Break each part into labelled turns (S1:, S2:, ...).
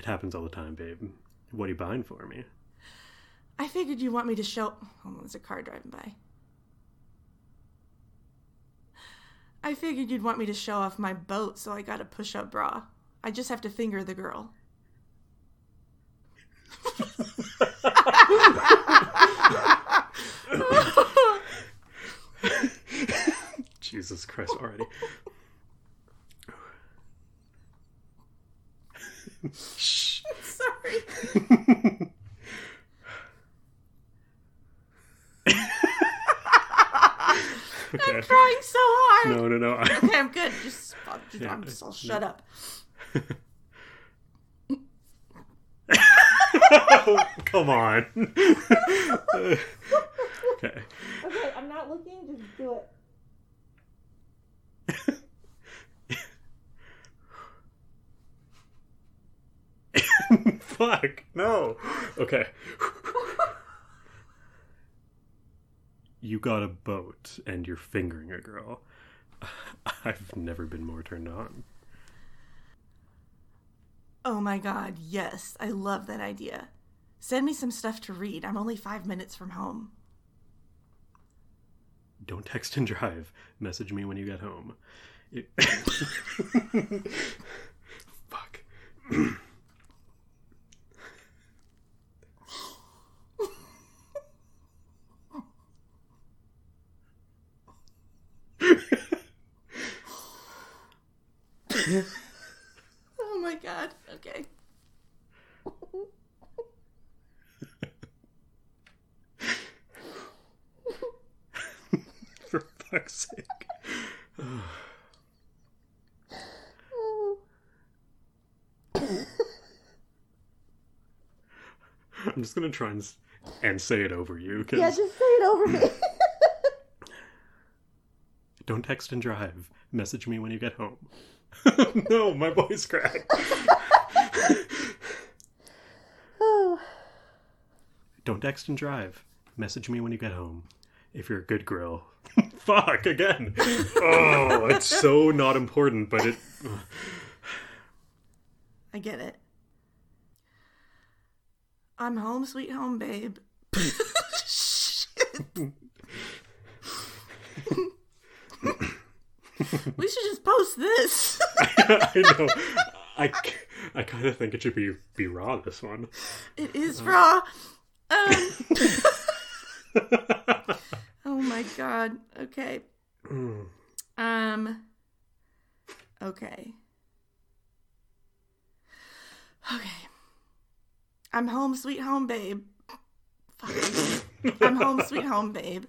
S1: happens all the time, babe. What are you buying for me?
S2: I figured you want me to show... Hold on, there's a car driving by. I figured you'd want me to show off my boat, so I got a push-up bra. I just have to finger the girl.
S1: Jesus Christ, already.
S2: Shh. Sorry. Okay. I'm trying so hard.
S1: No.
S2: Okay, I'm good. I'll shut up.
S1: Oh, come on. Okay.
S2: Okay, I'm not looking. Just do it.
S1: Fuck, no. Okay. You got a boat and you're fingering a girl. I've never been more turned on.
S2: Oh my god, yes. I love that idea. Send me some stuff to read. I'm only 5 minutes from home.
S1: Don't text and drive. Message me when you get home. Fuck.
S2: Oh my god. Okay.
S1: For fuck's sake. I'm just gonna try and say it over you.
S2: Yeah, just say it over me.
S1: Don't text and drive. Message me when you get home. No, my voice cracked.
S2: Oh.
S1: Don't text and drive. Message me when you get home. If you're a good girl. Fuck, again. Oh, it's so not important, but it...
S2: I get it. I'm home, sweet home, babe. Shit. We should just post this.
S1: I know. I kind of think it should be raw, this one.
S2: It is raw. Oh my god. Okay. Okay. I'm home, sweet home, babe. Fuck. I'm home, sweet home, babe.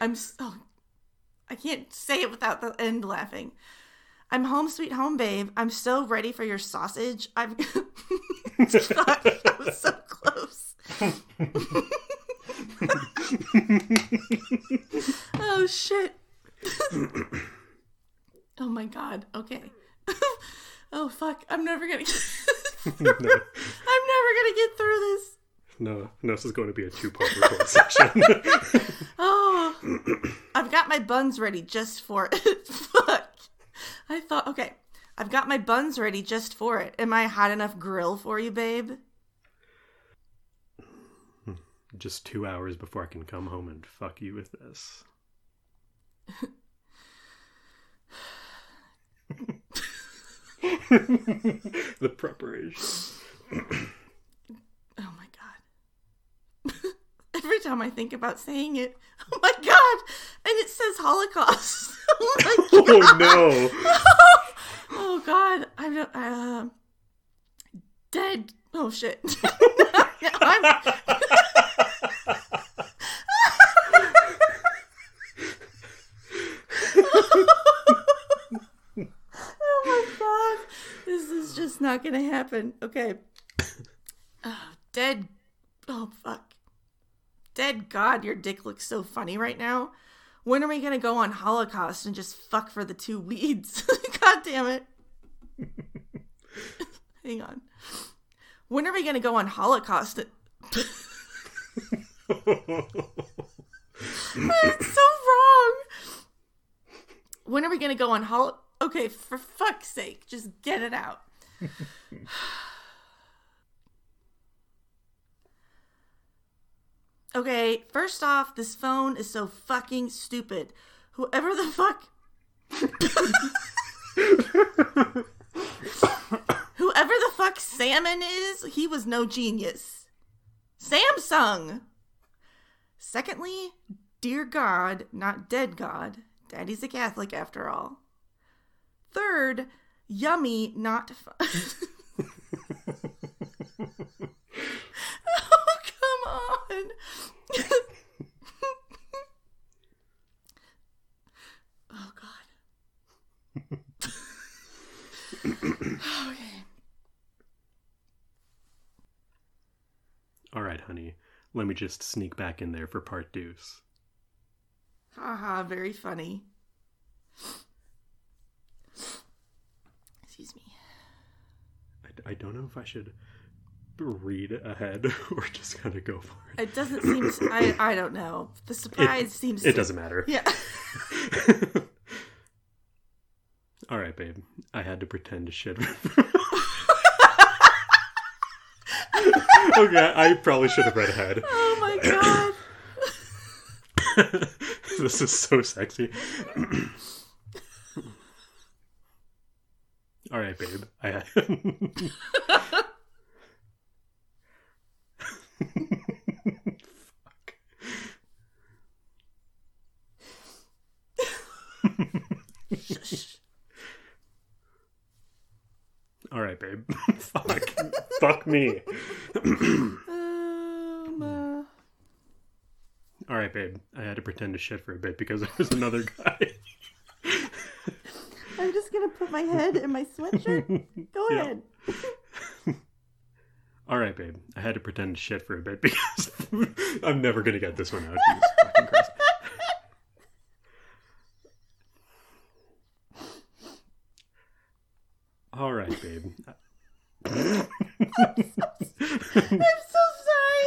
S2: I can't say it without the end laughing. I'm home, sweet home, babe. I'm so ready for your sausage. Fuck, that was so close. Oh, shit. Oh, my God. Okay. Oh, fuck. I'm never gonna get...
S1: No.
S2: I'm never gonna get through this.
S1: No, this is going to be a 2-part record section.
S2: Oh, I've got my buns ready just for it. Fuck. Okay. I've got my buns ready just for it. Am I a hot enough grill for you, babe?
S1: Just 2 hours before I can come home and fuck you with this. The preparation.
S2: Oh my god. Every time I think about saying it, oh my god! And it says Holocaust. Oh my god.
S1: Oh no.
S2: Oh god. I'm dead. Oh shit. Oh my god. This is just not gonna happen. Okay. Dead. Oh fuck. Dead god, your dick looks so funny right now. When are we gonna go on Holocaust and just fuck for the 2 weeds? God damn it. Hang on. When are we gonna go on Holocaust? It's so wrong. When are we gonna go on Okay, for fuck's sake, just get it out. Okay, first off, this phone is so fucking stupid. Whoever the fuck... Whoever the fuck Salmon is, he was no genius. Samsung! Secondly, dear God, not dead God. Daddy's a Catholic after all. Third, yummy, not Oh, come on. Oh, God. Okay.
S1: All right, honey. Let me just sneak back in there for part deuce.
S2: Haha, very funny. Excuse me.
S1: I don't know if I should read ahead or just kind of go for it.
S2: It doesn't seem to, I don't know. The surprise seems
S1: It doesn't matter.
S2: Yeah.
S1: All right, babe. I had to pretend to shit. Okay, I probably should have read ahead.
S2: Oh my God.
S1: This is so sexy. All right, babe. Fuck. All right, babe. Fuck. Fuck me. All right, babe. I had to pretend to shit for a bit because there was another guy.
S2: I'm just gonna put my head in my sweatshirt. Go ahead.
S1: All right, babe. I had to pretend to shit for a bit because I'm never gonna get this one out. Jesus fucking Christ. All right, babe.
S2: I'm so sorry.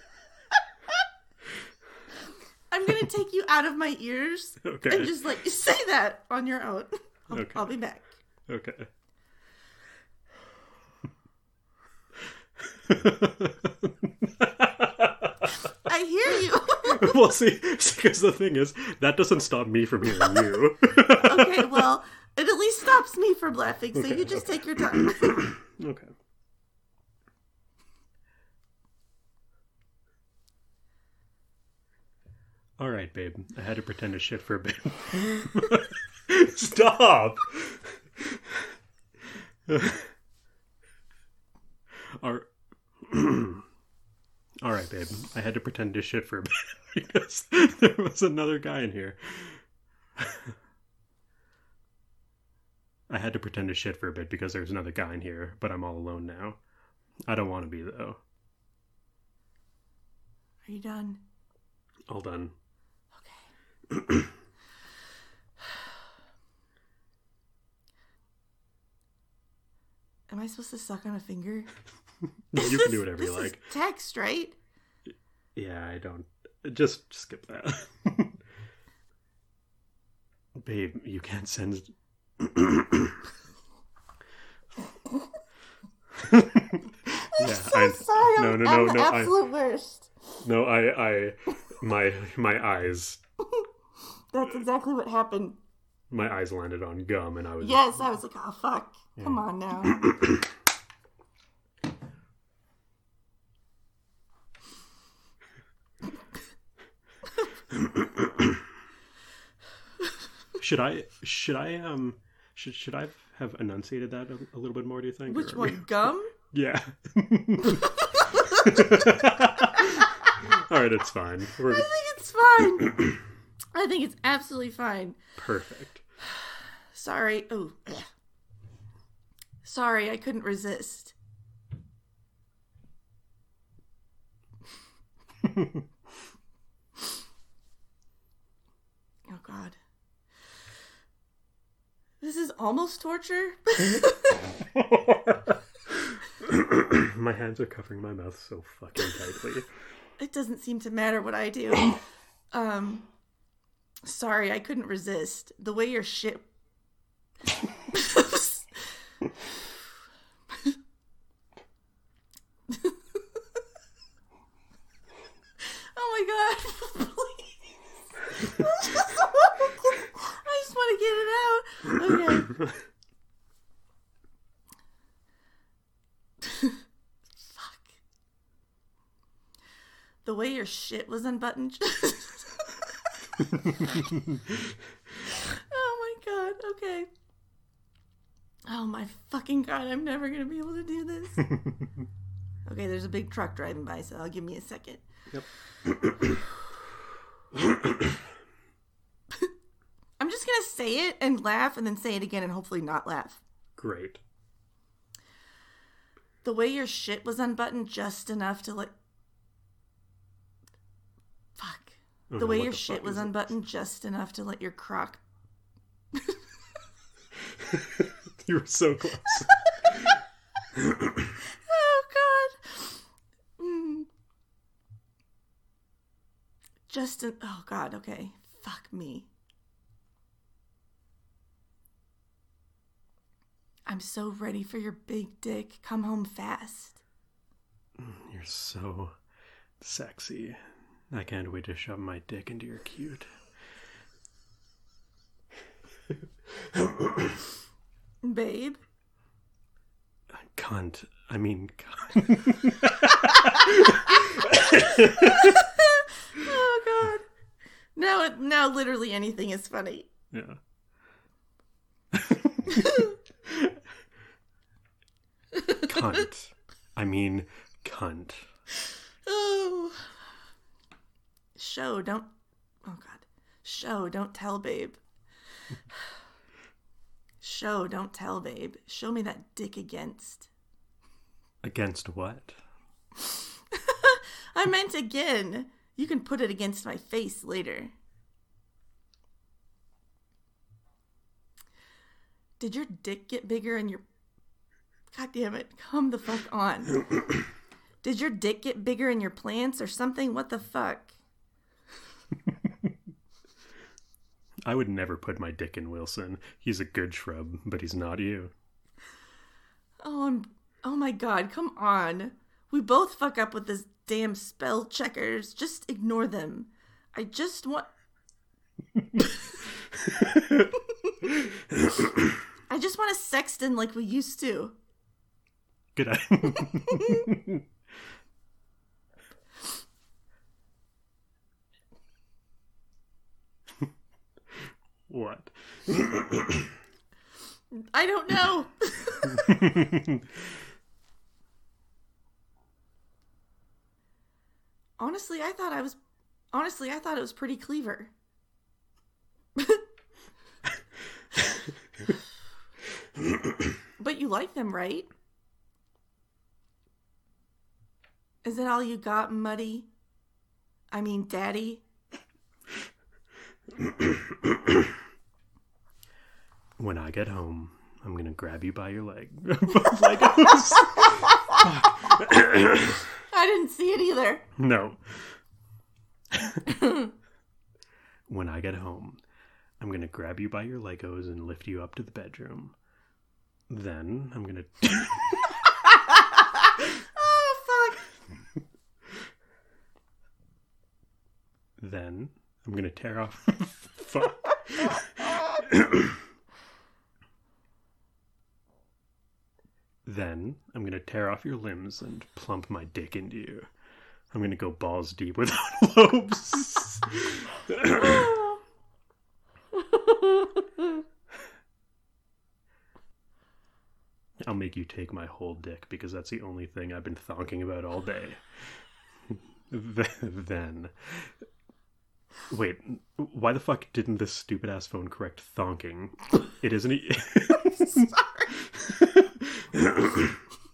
S2: I'm gonna take you out of my ears
S1: Okay.
S2: and just let you say that on your own.
S1: Okay.
S2: I'll be back.
S1: Okay.
S2: I hear you.
S1: Well, see, because the thing is, that doesn't stop me from hearing you.
S2: Okay, well, it at least stops me from laughing, so
S1: Okay,
S2: you just take your time.
S1: Okay. All right, babe. I had to pretend to shit for a bit. Stop! All right, babe. I had to pretend to shit for a bit because there was another guy in here. I had to pretend to shit for a bit because there's another guy in here, but I'm all alone now. I don't want to be, though.
S2: Are you done?
S1: All done.
S2: Okay. Am I supposed to suck on a finger?
S1: You can do whatever you
S2: This is
S1: like.
S2: text, right?
S1: Yeah, I don't. Just skip that. Babe, you can't send.
S2: I'm
S1: Yeah,
S2: so sorry.
S1: no,
S2: I'm
S1: no,
S2: the
S1: no,
S2: absolute worst.
S1: No, my eyes,
S2: That's exactly what happened.
S1: my eyes landed on gum, and I was.
S2: Yes, I was like, oh, fuck. Come on now.
S1: Should I have enunciated that a little bit more? Do you think?
S2: Which
S1: Or-
S2: one? Gum?
S1: Yeah. All right, it's fine.
S2: I think it's fine. I think it's absolutely fine.
S1: Perfect.
S2: Sorry. Oh. Sorry, I couldn't resist. Oh, God. This is almost torture.
S1: My hands are covering my mouth so fucking tightly.
S2: It doesn't seem to matter what I do. Sorry, I couldn't resist. The way your shit... Oh my I just want to get it out. Okay. Fuck. The way your shit was unbuttoned. Oh my god, okay. Oh my fucking god, I'm never gonna be able to do this. Okay, there's a big truck driving by, so I'll give me a second.
S1: Yep.
S2: I'm just gonna say it and laugh and then say it again and hopefully not laugh.
S1: Great.
S2: The way your shit was unbuttoned just enough to like... Fuck. The way your shit was unbuttoned just enough to let your crock...
S1: You were so close.
S2: Oh, God. Oh, God, okay. Fuck me. I'm so ready for your big dick. Come home fast.
S1: You're so sexy. I can't wait to shove my dick into your cute.
S2: Babe?
S1: Cunt. I mean, cunt.
S2: Oh, God. Now literally anything is funny.
S1: Yeah. Cunt. I mean, cunt.
S2: Oh. Show, don't... Oh, God. Show, don't tell, babe. Show, don't tell, babe. Show me that dick against.
S1: Against what?
S2: I meant again. You can put it against my face later. Did your dick get bigger in your... God damn it. Come the fuck on. Did your dick get bigger in your plants or something? What the fuck?
S1: I would never put my dick in Wilson. He's a good shrub, but he's not you.
S2: Oh my God, come on. We both fuck up with this damn spell checkers. Just ignore them. I just want... I just want to sexton like we used to.
S1: Good eye. What?
S2: I don't know. Honestly, I thought it was pretty cleaver. But you like them, right? Is it all you got, Muddy? I mean, Daddy?
S1: When I get home, I'm gonna grab you by your leg.
S2: I didn't see it either.
S1: No. When I get home, I'm gonna grab you by your Legos and lift you up to the bedroom. Then I'm gonna...
S2: Oh, fuck.
S1: Then I'm gonna tear off... Fuck. Then I'm gonna tear off your limbs and plump my dick into you. I'm gonna go balls deep without lobes. I'll make you take my whole dick because that's the only thing I've been thonking about all day. Then... Wait, why the fuck didn't this stupid ass phone correct thonking? It isn't...
S2: Sorry.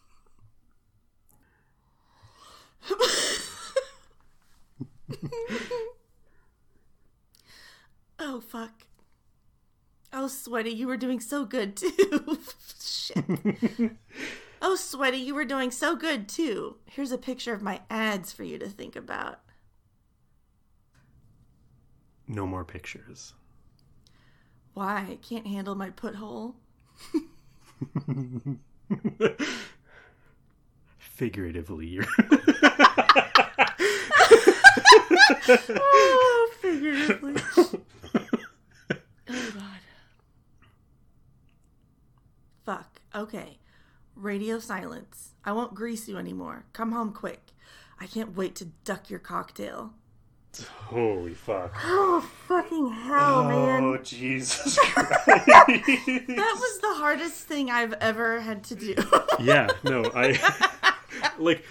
S2: Oh, fuck. Oh, Sweaty, you were doing so good, too. Shit. Oh, Sweaty, you were doing so good, too. Here's a picture of my ads for you to think about.
S1: No more pictures.
S2: Why? I can't handle my put hole.
S1: Figuratively, you're...
S2: Oh, figuratively. Fuck. Okay. Radio silence. I won't grease you anymore. Come home quick. I can't wait to duck your cocktail.
S1: Holy fuck.
S2: Oh, fucking hell, man.
S1: Oh, Jesus Christ.
S2: That was the hardest thing I've ever had to do.
S1: Yeah, no, like...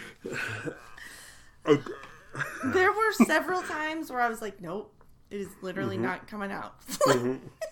S2: There were several times where I was like, nope, it is literally not coming out.